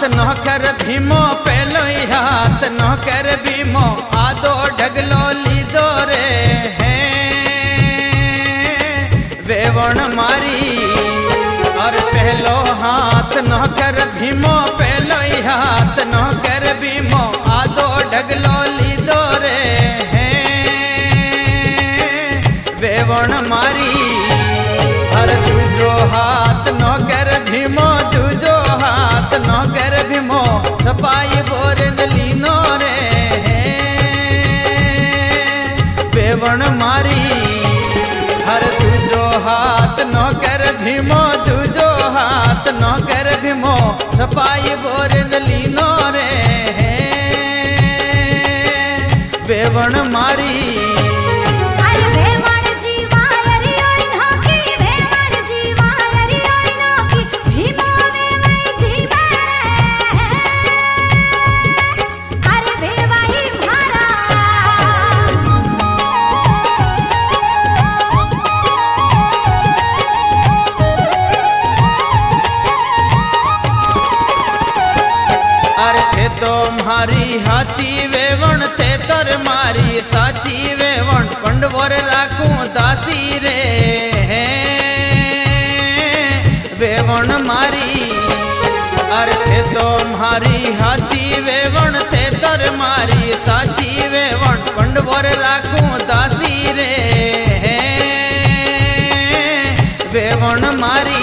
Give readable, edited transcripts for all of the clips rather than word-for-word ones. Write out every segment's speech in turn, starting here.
नौकर भीमो पहलो ही हाथ नौकर भीमो आदो ढगलो लीधो रे है वेवण मारी। और पहलो हाथ नौकर भीमो पहलो ही हाथ नौकर भीमो आदो ढगलो लीधो रे है वेवण मारी। हर दूजो हाथ नौकर भीमो दूजो हाथ नौकर भीमो सपाई बोरन लीनो रे वेवण मारी। हर दूजो हाथ नौकर भीमो दूजो हाथ नौकर भीमो सपाई बोरन लीनो रे वेवण मारी। मारी हाची वेवण ते तर मारी साची वेवण पंडवर राखूं दासी रे वेवण मारी। अर्थे तो मारी हाची वेवण ते तर मारी साची वेवण पंडवर राखूं दासी रे वेवण मारी।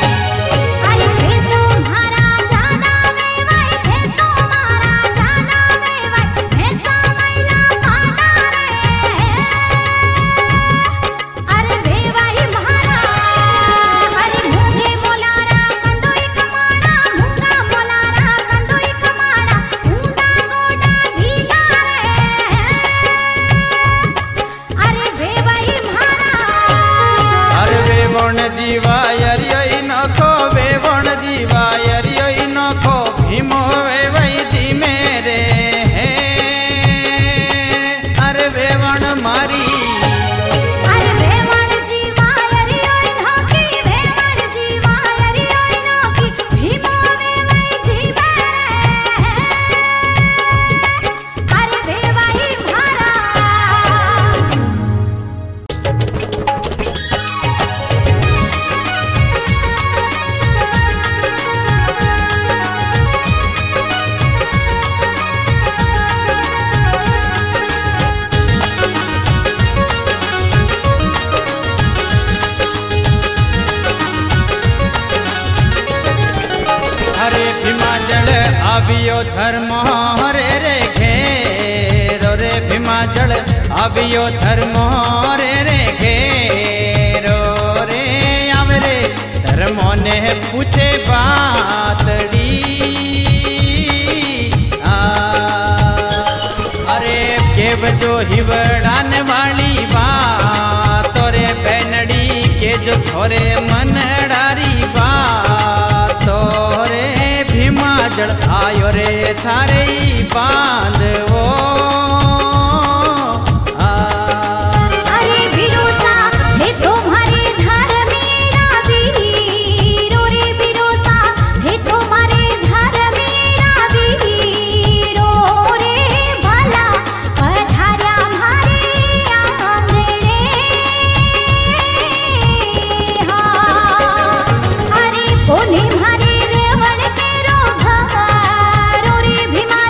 आवियो धर्म रे रे घेरो रे भीमाचल आवियो धर्म रे रे घेरो रे आवे रे धर्मो ने पूछे बातड़ी अरे केव जो हिवड़ाने वाली बात रे बैनड़ी के जो थोरे मन डारी बात रे भीमाचल आयो रे थारे बांधवो भीमा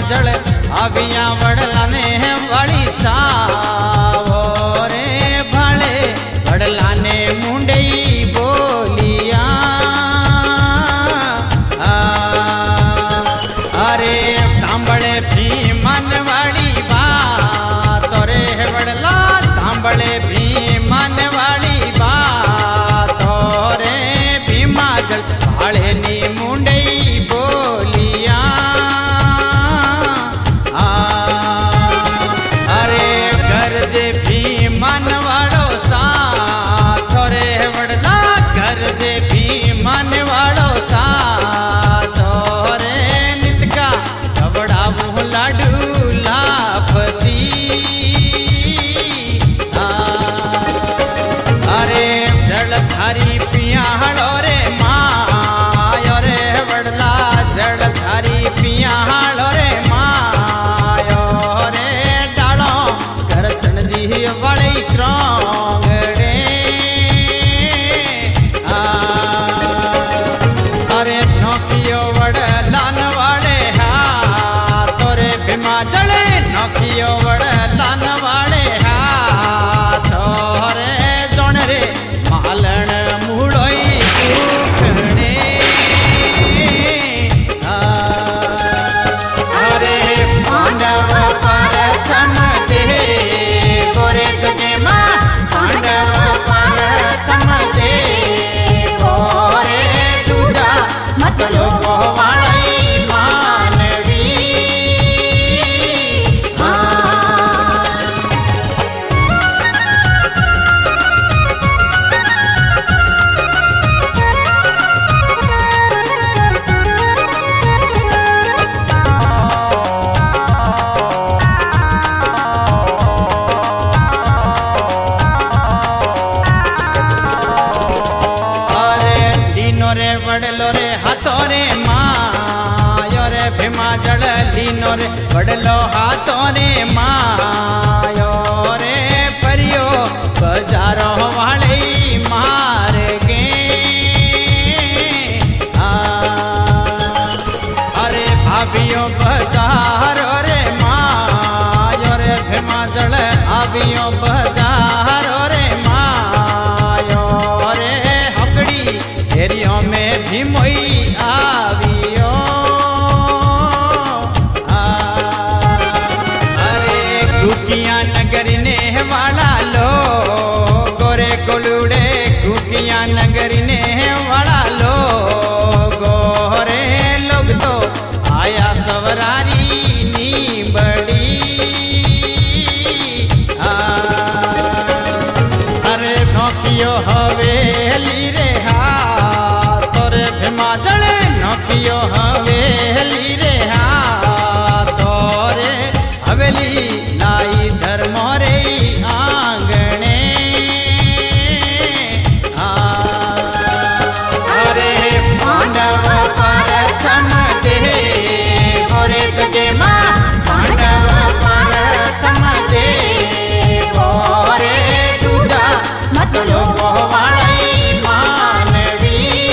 जड़ अभिया वड़ला ने वाली चावो रे भाले वड़ला ने मुंडई बोलिया अरे सांभळे भीमन वाली बात रे वड़ला सांभळे भीमन वाली बात रे भीमा जल भाले नी मुंडई बोलिया अरे घर जे भीमन वाड़ो साथ रे वड़ला घर जे भीमन वाड़ो साथ रे नितका घबड़ावू लाडू लाफसी अरे जलधारी पियाहड़ो रे मायो रे वड़ला जलधारी पियाहड़ो रे मायो रे डालो घरसन जी वड़ी क्रोंगड़े अरे नौकियो वड़लान वाड़े हाथ रे भीमा जड़े नौकियो वड़लान वाड़े हाथ रे जोण रे मालन मुड़ोई दुखने अरे पांडव परथम दे गोरे तुझे माँ पांडव परथम दे गोरे तुझा मतलब वाली मानवी रे वड़लो रे हाथो रे मायो रे भीमा जड़ लीनो रे वड़लो हाथो रे मायो रे परियो बजारो वाले मार गे अरे भाभियो बजारो रे मायो रे भीमा जड़ आवियो बजारो रे मायो रे हकड़ी हेरियों में भीमोई आवियो अरे गुकिया नगरी ने वाला लो गोरे गोलुड़े गुकिया नगरी ने वाला लो गोरे लोग तो आया सवरारी नी बड़ी अरे नौकियो हवेली रे भीमा जड़े नौकियो हवेली रे हाथ रे हवेली लाई धर्मो रे आंगणे अरे पांडव परथम दे गोरे तुझे माँ पांडव परथम दे गोरे तुझा मतलब वाली मानवी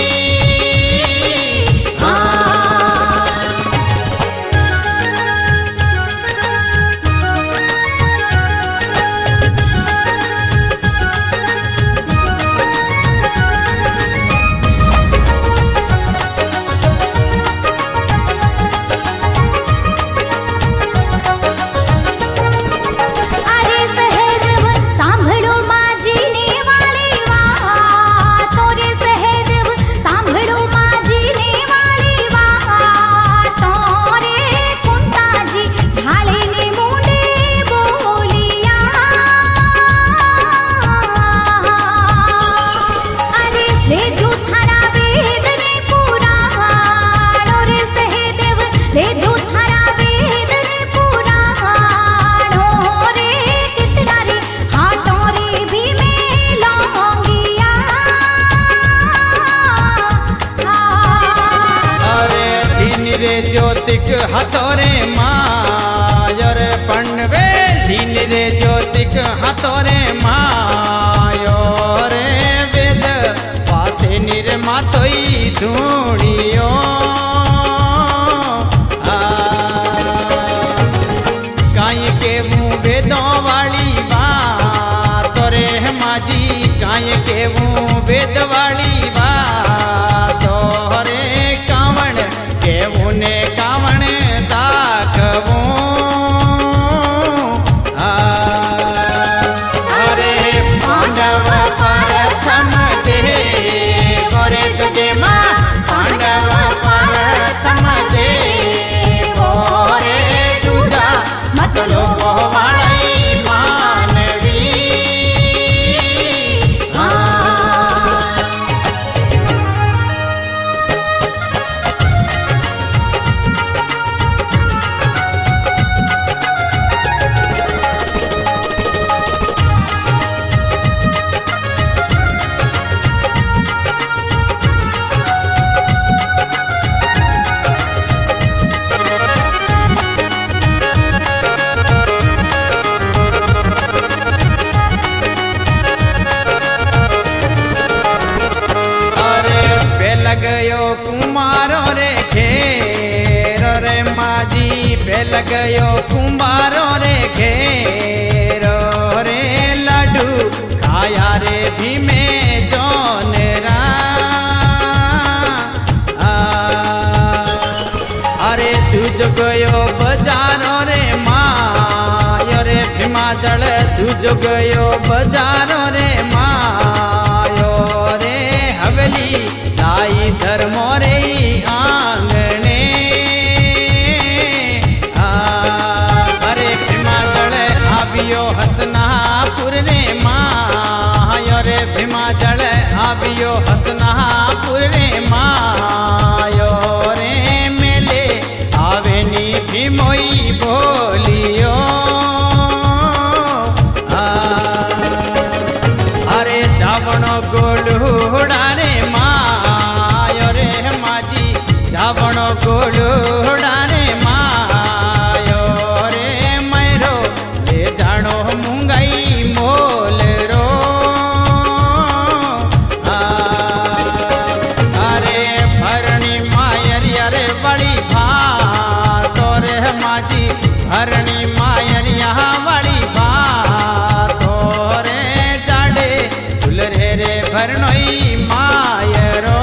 ज्योतिक हथोरे मायर पंडवे लीन रे ज्योतिक हथोरे मायो रे वेद पासे निर्मा तोई धूणियो काई केवूं वेदों वाली बात रे माजी काई केवूं वेद वाली बात रे कावण केवूं ने कावण दाखवूं अरे पांडव प्रथम दे गोरे तुझे मां पांडव प्रथम दे गोरे तुझा मतलब वाली मानवी गयो कुमारो रे घेर रे माजी बेल गयो कुमारो रे घेर रे लड्डू खाया रे भीमे जोनरा अरे तुझ गयो बजारो रे मायो रे भीमा जल तुझ गयो बजारो रे मायो रे हवेली लाई धर्मो रे आंगणे अरे भीमा जल आवियो हसनापुर रे मायो रे भीमा जल आवियो हसनापुर रे मायो रे मेले आवेनी भीमोई बोलियो अरे जावणो गोलूड़ा रे जावण गोलूड़ा रे मायो रे मैरो ले जानो मुंगाई मोल रो अरे भरणी मायरिया रे बड़ी बात रे माजी भरणी मायरिया बड़ी बात रे जाडे दुलरे रे भरणोई मायरो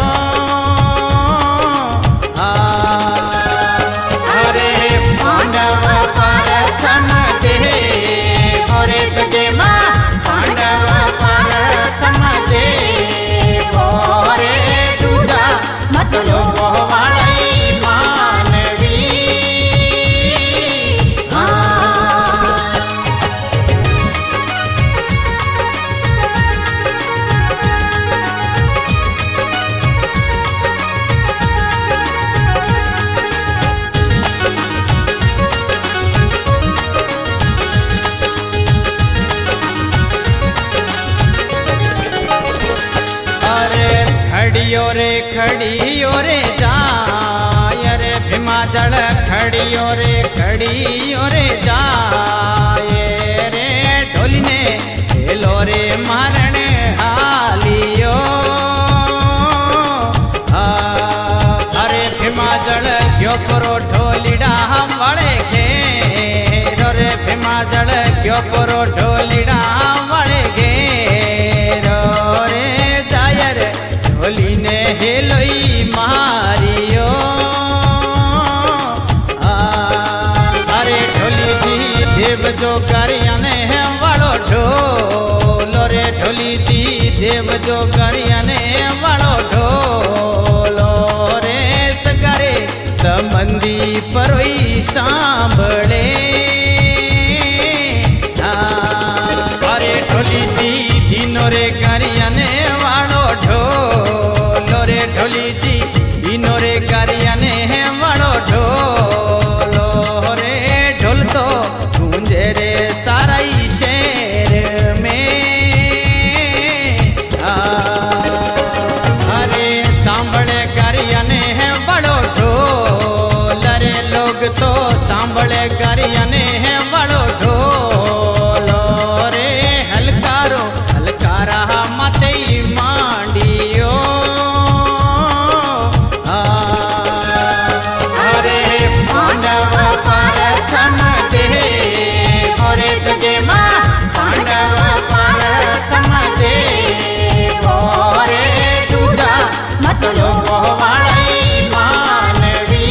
खड़ियो रे जाय रे भीमा जल खड़ियो रे जाय रे ढोली ने हेलो रे मारण हालियो अरे भीमा जल क्यों परो ढोलीड़ा वाले घेर रे भीमा जल क्यों परो ढोलीड़ा वाले घेर रे जाय रे ढोली ने हेलोई मारियो अरे ढोली जी देव जो करियाने वालो ढोलो रे ढोली जी देव जो करियाने वालो ढोलो रे सगारे संबंधी परोई सांभळे अरे ढोली जी दिनो रे करियाने वालो ढोलो रे ढोली जी दिनो रे करियाने वालो ढोलो रे ढोल तो गूंजे रे सारा ही शहर में अरे सांभळे करियाने वालो ढोल रे लोग तो सांभळे करियाने वालो ढोलो रे हलकारो हलकारा माते मांडियो अरे पांडव प्रथम दे जगे मां पांडव पारतम देवो रे दूजा मतलो वाली मानवी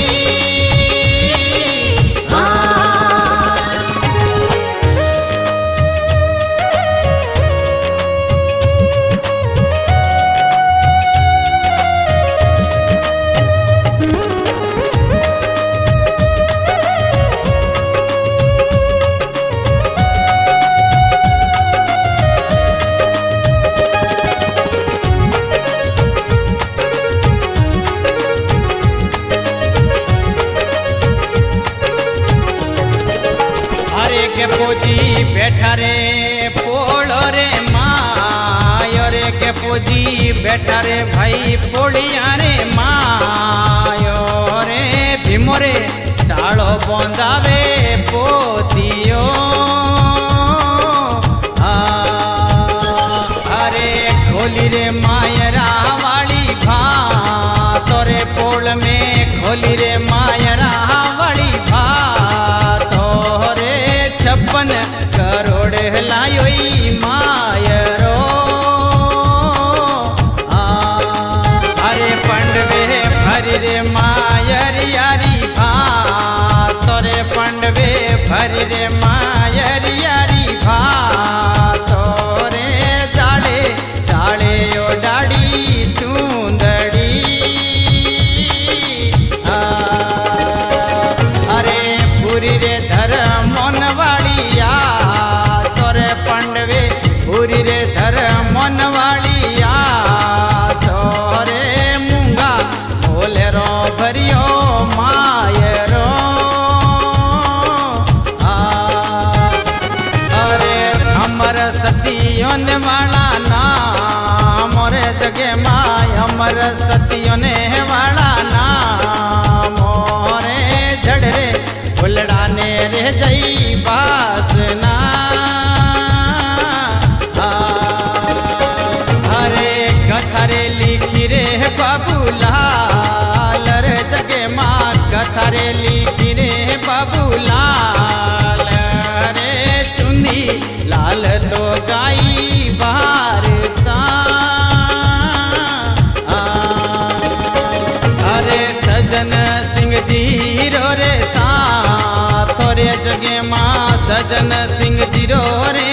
के पूजी बैठा रे पोलो रे मायो रे के पूजी बैठा रे भाई पोड़िया रे मायो रे भीमो रे चालो बंदावे पोतियो अरे खोली रे मायरा वाली भात रे पोल में खोली रे मायरा वाली भात रे 56 करोड़ लायो मायरो अरे पंडवे भरी रे मायर यारी भात रे पंडवे भरी रे मायर यारी भात रे जाले जाले ओ डाड़ी चूंदड़ी अरे पूरी रे धर्म मनवाड़िया सोरे पंडवे पूरी रे धर्म मनवाड़िया सोरे मूंगा बोले रो भरियो मायरो अरे हमर सतियों वाला नाम मोरे जगे माय हमर सतियों वाला नाम मोरे झड़रे फुलड़ा ने रे जई बासना अरे कथारे लिखी रे बाबूलाल रे जगे माँ कथारे लिखी रे बाबूलाल रे चुनी लाल तो गाई बाहर अरे सजन सिंह जी रो रे सा थोरे जगे माँ सजन सिंह जी रो रे